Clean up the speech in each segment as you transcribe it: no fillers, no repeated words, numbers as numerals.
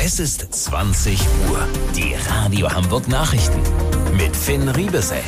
Es ist 20 Uhr. Die Radio Hamburg Nachrichten mit Finn Riebesell.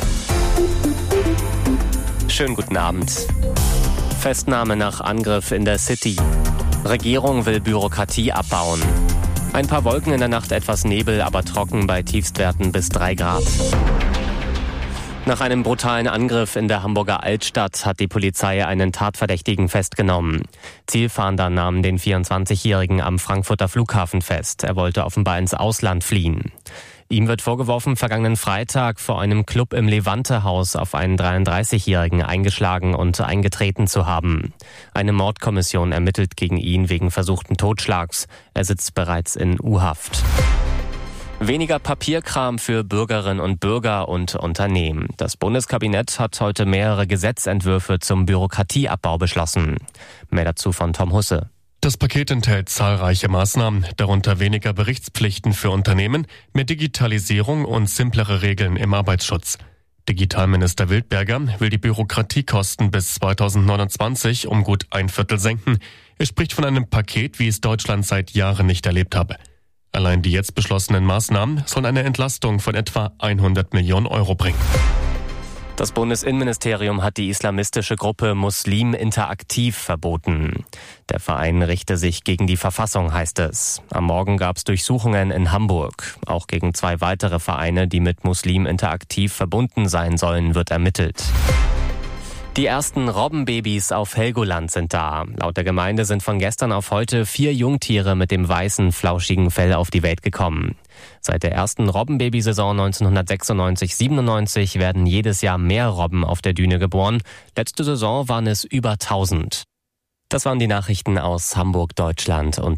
Schönen guten Abend. Festnahme nach Angriff in der City. Regierung will Bürokratie abbauen. Ein paar Wolken in der Nacht, etwas Nebel, aber trocken bei Tiefstwerten bis 3 Grad. Nach einem brutalen Angriff in der Hamburger Altstadt hat die Polizei einen Tatverdächtigen festgenommen. Zielfahnder nahmen den 24-Jährigen am Frankfurter Flughafen fest. Er wollte offenbar ins Ausland fliehen. Ihm wird vorgeworfen, vergangenen Freitag vor einem Club im Levante-Haus auf einen 33-Jährigen eingeschlagen und eingetreten zu haben. Eine Mordkommission ermittelt gegen ihn wegen versuchten Totschlags. Er sitzt bereits in U-Haft. Weniger Papierkram für Bürgerinnen und Bürger und Unternehmen. Das Bundeskabinett hat heute mehrere Gesetzentwürfe zum Bürokratieabbau beschlossen. Mehr dazu von Tom Husse. Das Paket enthält zahlreiche Maßnahmen, darunter weniger Berichtspflichten für Unternehmen, mehr Digitalisierung und simplere Regeln im Arbeitsschutz. Digitalminister Wildberger will die Bürokratiekosten bis 2029 um gut 1/4 senken. Er spricht von einem Paket, wie es Deutschland seit Jahren nicht erlebt habe. Allein die jetzt beschlossenen Maßnahmen sollen eine Entlastung von etwa 100 Millionen Euro bringen. Das Bundesinnenministerium hat die islamistische Gruppe Muslim Interaktiv verboten. Der Verein richte sich gegen die Verfassung, heißt es. Am Morgen gab es Durchsuchungen in Hamburg. Auch gegen 2 weitere Vereine, die mit Muslim Interaktiv verbunden sein sollen, wird ermittelt. Die ersten Robbenbabys auf Helgoland sind da. Laut der Gemeinde sind von gestern auf heute 4 Jungtiere mit dem weißen, flauschigen Fell auf die Welt gekommen. Seit der ersten Robbenbabysaison 1996/97 werden jedes Jahr mehr Robben auf der Düne geboren. Letzte Saison waren es über 1000. Das waren die Nachrichten aus Hamburg, Deutschland und